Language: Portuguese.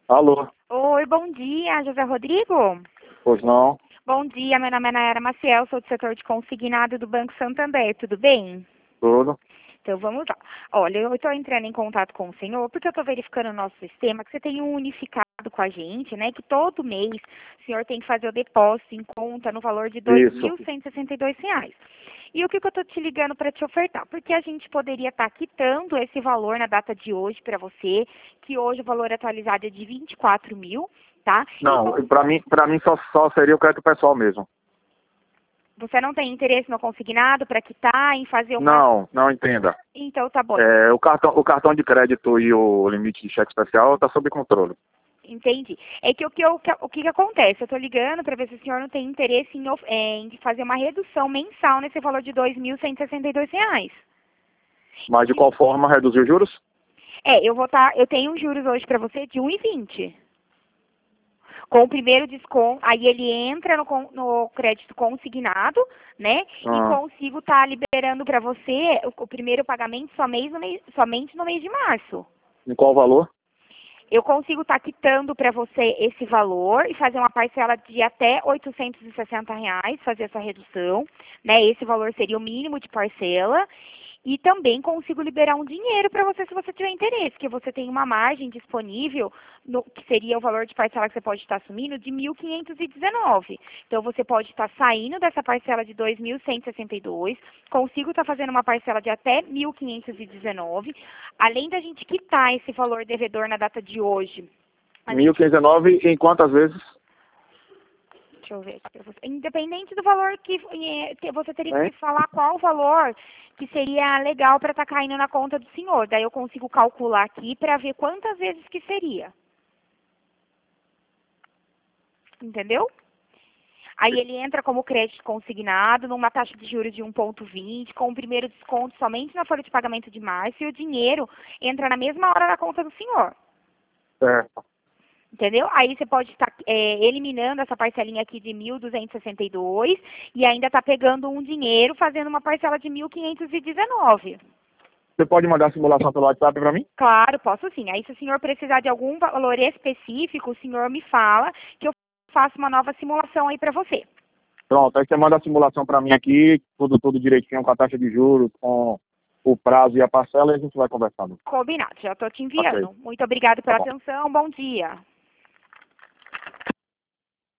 Alô? Oi, bom dia, José Rodrigo. Pois não? Bom dia, meu nome é Nayara Maciel, sou do setor de consignado do Banco Santander, tudo bem? Tudo? Então vamos lá. Olha, eu estou entrando em contato com o senhor porque eu estou verificando no nosso sistema que você tem um unificado com a gente, né? Que todo mês o senhor tem que fazer o depósito em conta no valor de R$ Isso. 2.162. E o que eu estou te ligando para te ofertar? Porque a gente poderia estar quitando esse valor na data de hoje para você, que hoje o valor atualizado é de 24 mil, tá? Não, pra mim só seria o crédito pessoal mesmo. Você não tem interesse no consignado para quitar, em fazer uma... Não entenda. Então tá bom, O cartão de crédito e o limite de cheque especial está sob controle. entendi. É que o que acontece? Eu estou ligando para ver se o senhor não tem interesse em fazer uma redução mensal nesse valor de R$ 2.162. Mas de qual forma reduzir os juros? Eu tenho juros hoje para você de 1,20. Com o primeiro desconto, aí ele entra no crédito consignado, né? E Ah, consigo estar liberando para você o primeiro pagamento somente no mês de março. em qual valor? Eu consigo estar quitando para você esse valor e fazer uma parcela de até R$ 860, fazer essa redução, né? Esse valor seria o mínimo de parcela. E também consigo liberar um dinheiro para você se você tiver interesse, que você tem uma margem disponível, que seria o valor de parcela que você pode estar assumindo, de 1.519. Então, você pode estar saindo dessa parcela de 2.162, consigo estar fazendo uma parcela de até 1.519, além da gente quitar esse valor devedor na data de hoje. A gente 1.519 em quantas vezes? Deixa eu ver aqui pra você. Independente do valor você teria que Hein? me falar qual o valor que seria legal para estar caindo na conta do senhor. Daí eu consigo calcular aqui para ver quantas vezes que seria. Entendeu? Aí ele entra como crédito consignado, numa taxa de juros de 1,20, com o primeiro desconto somente na folha de pagamento de março, e o dinheiro entra na mesma hora na conta do senhor. Certo. Entendeu? Aí você pode estar eliminando essa parcelinha aqui de 1.262 e ainda está pegando um dinheiro, fazendo uma parcela de 1.519. Você pode mandar a simulação pelo WhatsApp para mim? Claro, posso sim. Aí se o senhor precisar de algum valor específico, o senhor me fala que eu faço uma nova simulação aí para você. Pronto, aí você manda a simulação para mim aqui, tudo direitinho, com a taxa de juros, com o prazo e a parcela, e a gente vai conversando. Combinado, já estou te Ok, enviando. Muito obrigada tá pela bom. atenção, bom dia.